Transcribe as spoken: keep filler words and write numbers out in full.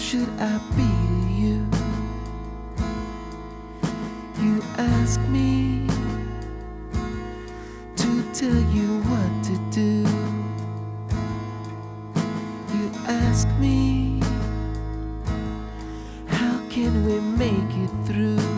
should I be to you? You ask me to tell you what to do. You ask me, how can we make it through?